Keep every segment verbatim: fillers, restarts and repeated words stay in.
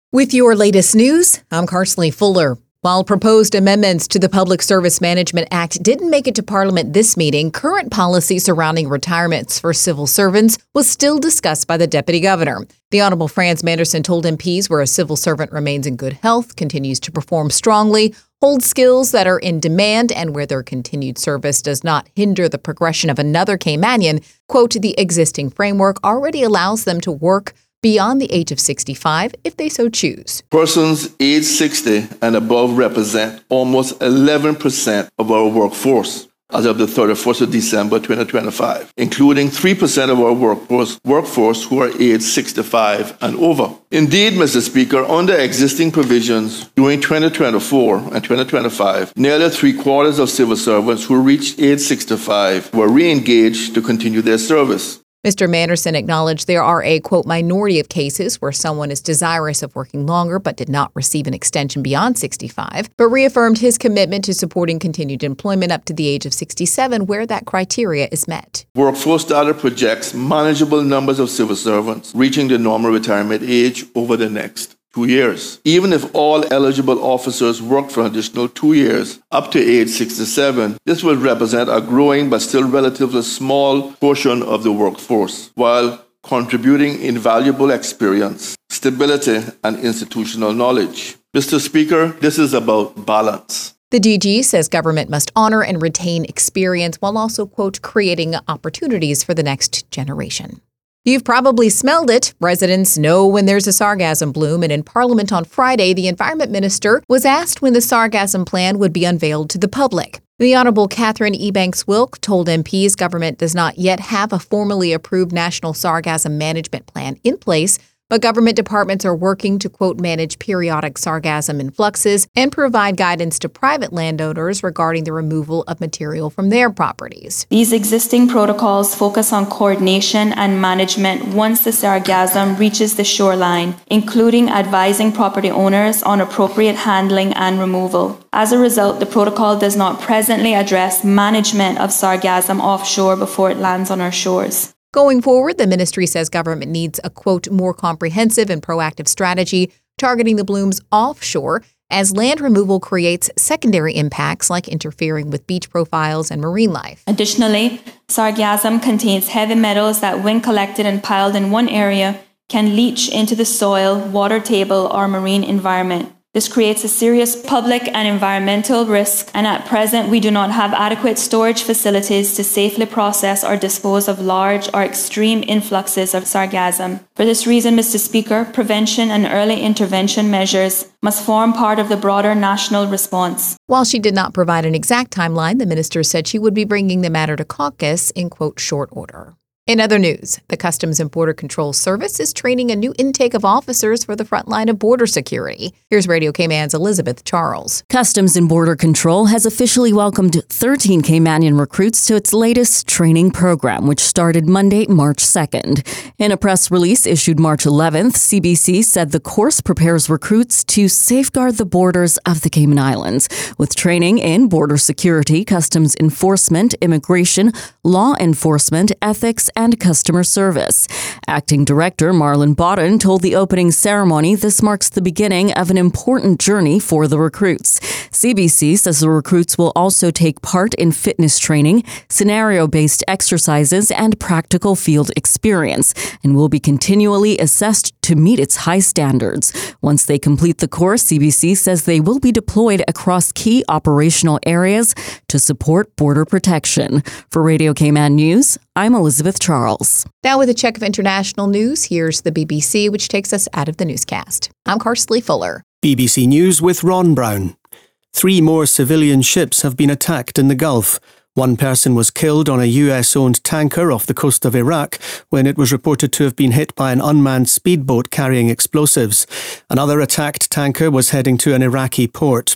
With your latest news, I'm Carsley Fuller. While proposed amendments to the Public Service Management Act didn't make it to Parliament this meeting, current policy surrounding retirements for civil servants was still discussed by the Deputy Governor. The Honourable Franz Manderson told M Ps where a civil servant remains in good health, continues to perform strongly, holds skills that are in demand, and where their continued service does not hinder the progression of another Caymanian, quote, the existing framework already allows them to work beyond the age of sixty-five if they so choose. Persons age sixty and above represent almost eleven percent of our workforce as of the thirty-first of December twenty twenty-five, including three percent of our workforce, workforce who are age sixty-five and over. Indeed, Mister Speaker, under existing provisions during twenty twenty-four and twenty twenty-five, nearly three quarters of civil servants who reached age sixty-five were re-engaged to continue their service. Mister Manderson acknowledged there are a, quote, minority of cases where someone is desirous of working longer but did not receive an extension beyond sixty-five, but reaffirmed his commitment to supporting continued employment up to the age of sixty-seven where that criteria is met. Workforce data projects manageable numbers of civil servants reaching the normal retirement age over the next two years. Even if all eligible officers work for an additional two years up to age sixty-seven, this will represent a growing but still relatively small portion of the workforce, while contributing invaluable experience, stability, and institutional knowledge. Mister Speaker, this is about balance. The D G says government must honor and retain experience while also, quote, creating opportunities for the next generation. You've probably smelled it. Residents know when there's a sargassum bloom, and in Parliament on Friday, the Environment Minister was asked when the sargassum plan would be unveiled to the public. The Honourable Catherine Ebanks-Wilk told M Ps government does not yet have a formally approved national sargassum management plan in place, but government departments are working to, quote, manage periodic sargassum influxes and provide guidance to private landowners regarding the removal of material from their properties. These existing protocols focus on coordination and management once the sargassum reaches the shoreline, including advising property owners on appropriate handling and removal. As a result, the protocol does not presently address management of sargassum offshore before it lands on our shores. Going forward, the ministry says government needs a, quote, more comprehensive and proactive strategy targeting the blooms offshore as land removal creates secondary impacts like interfering with beach profiles and marine life. Additionally, sargassum contains heavy metals that, when collected and piled in one area, can leach into the soil, water table, or marine environment. This creates a serious public and environmental risk, and at present we do not have adequate storage facilities to safely process or dispose of large or extreme influxes of sargassum. For this reason, Mister Speaker, prevention and early intervention measures must form part of the broader national response. While she did not provide an exact timeline, the minister said she would be bringing the matter to caucus in, quote, short order. In other news, the Customs and Border Control Service is training a new intake of officers for the front line of border security. Here's Radio Cayman's Elizabeth Charles. Customs and Border Control has officially welcomed thirteen Caymanian recruits to its latest training program, which started Monday, March second. In a press release issued March eleventh, C B C said the course prepares recruits to safeguard the borders of the Cayman Islands, with training in border security, customs enforcement, immigration, law enforcement, ethics, and customer service. Acting Director Marlon Bodden told the opening ceremony this marks the beginning of an important journey for the recruits. C B C says the recruits will also take part in fitness training, scenario-based exercises, and practical field experience, and will be continually assessed to meet its high standards. Once they complete the course, C B C says they will be deployed across key operational areas to support border protection. For Radio Cayman News, I'm Elizabeth Charles. Now with a check of international news, here's the B B C, which takes us out of the newscast. I'm Carsley Fuller. B B C News with Ron Brown. Three more civilian ships have been attacked in the Gulf. One person was killed on a U S-owned tanker off the coast of Iraq when it was reported to have been hit by an unmanned speedboat carrying explosives. Another attacked tanker was heading to an Iraqi port.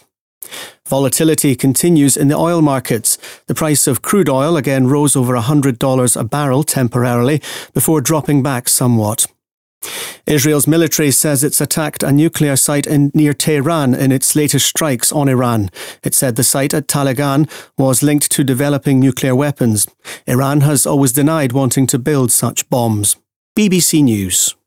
Volatility continues in the oil markets. The price of crude oil again rose over one hundred dollars a barrel temporarily before dropping back somewhat. Israel's military says it's attacked a nuclear site in, near Tehran in its latest strikes on Iran. It said the site at Talagan was linked to developing nuclear weapons. Iran has always denied wanting to build such bombs. B B C News.